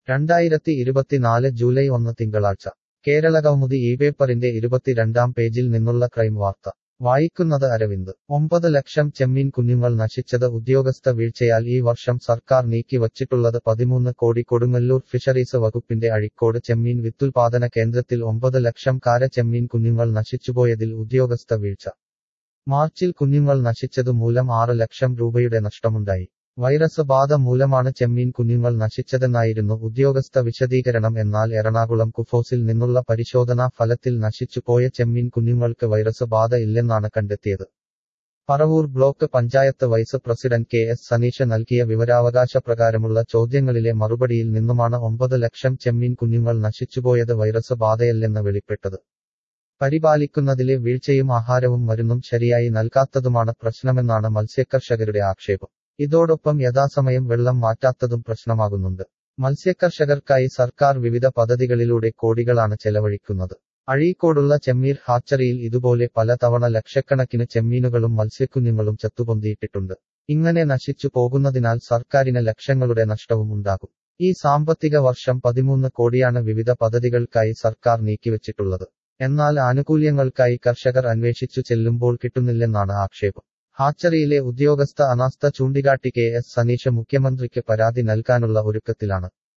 2024 July 1 തിങ്കളാഴ്ച കേരളകൗമുദി ഈ പേപ്പറിന്റെ 22-ാം പേജിൽ നിന്നുള്ള ക്രൈം വാർത്ത വായിക്കുന്നത് അരവിന്ദ് 9 ലക്ഷം ചെമ്മീൻ കുഞ്ഞുങ്ങൾ നശിച്ചത് ഉദ്യോഗസ്ഥ വീഴ്ചയാൽ ഈ വർഷം സർക്കാർ നീക്കിവച്ചിട്ടുള്ളത് 13 കോടി കൊടുങ്ങല്ലൂർ ഫിഷറീസ് വകുപ്പിന്റെ അഴീക്കോട് ചെമ്മീൻ വിത്തുൽപാദന കേന്ദ്രത്തിൽ 9 ലക്ഷം കാര ചെമ്മീൻ കുഞ്ഞുങ്ങൾ നശിച്ചുപോയതിൽ ഉദ്യോഗസ്ഥ വീഴ്ച മാർച്ചിൽ കുഞ്ഞുങ്ങൾ നശിച്ചതു മൂലം 6 ലക്ഷം രൂപയുടെ നഷ്ടമുണ്ടായി വൈറസ് ബാധ മൂലമാണ് ചെമ്മീൻ കുഞ്ഞുങ്ങൾ നശിച്ചതെന്നായിരുന്നു ഉദ്യോഗസ്ഥ വിശദീകരണം എന്നാൽ എറണാകുളം കുഫോസിൽ നിന്നുള്ള പരിശോധനാ ഫലത്തിൽ നശിച്ചുപോയ ചെമ്മീൻ കുഞ്ഞുങ്ങൾക്ക് വൈറസ് ബാധ ഇല്ലെന്നാണ് കണ്ടെത്തിയത് Paravur block panchayat vice president KS Saneesha നൽകിയ വിവരാവകാശ പ്രകാരമുള്ള ചോദ്യങ്ങളിലെ മറുപടിയിൽ നിന്നുമാണ് 9 ലക്ഷം ചെമ്മീൻ കുഞ്ഞുങ്ങൾ നശിച്ചുപോയത് വൈറസ് ബാധയല്ലെന്ന് വെളിപ്പെട്ടത് പരിപാലിക്കുന്നതിലെ വീഴ്ചയും ആഹാരവും മരുന്നും ശരിയായി നൽകാത്തതുമാണ് പ്രശ്നമെന്നാണ് മത്സ്യകർഷകരുടെ ആക്ഷേപം ഇതോടൊപ്പം യഥാസമയം വെള്ളം മാറ്റാത്തതും പ്രശ്നമാകുന്നുണ്ട് മത്സ്യകർഷകർക്കായി സർക്കാർ വിവിധ പദ്ധതികളിലൂടെ കോടികളാണ് ചെലവഴിക്കുന്നത് അഴീക്കോടുള്ള ചെമ്മീർ ഹാച്ചറിയിൽ ഇതുപോലെ പല തവണ ലക്ഷക്കണക്കിന് ചെമ്മീനുകളും മത്സ്യക്കുഞ്ഞുങ്ങളും ചത്തുപൊന്തിയിട്ടിട്ടുണ്ട് ഇങ്ങനെ നശിച്ചു പോകുന്നതിനാൽ സർക്കാരിന് ലക്ഷങ്ങളുടെ നഷ്ടവും ഉണ്ടാകും ഈ സാമ്പത്തിക വർഷം 13 കോടിയാണ് വിവിധ പദ്ധതികൾക്കായി സർക്കാർ നീക്കിവച്ചിട്ടുള്ളത് എന്നാൽ ആനുകൂല്യങ്ങൾക്കായി കർഷകർ അന്വേഷിച്ചു ചെല്ലുമ്പോൾ കിട്ടുന്നില്ലെന്നാണ് ആക്ഷേപം ഹാച്ചറിയിലെ ഉദ്യോഗസ്ഥ അനാസ്ഥ ചൂണ്ടിക്കാട്ടി KS സനീഷ മുഖ്യമന്ത്രിക്ക് പരാതി നൽകാനുള്ള ഒരുക്കത്തിലാണ്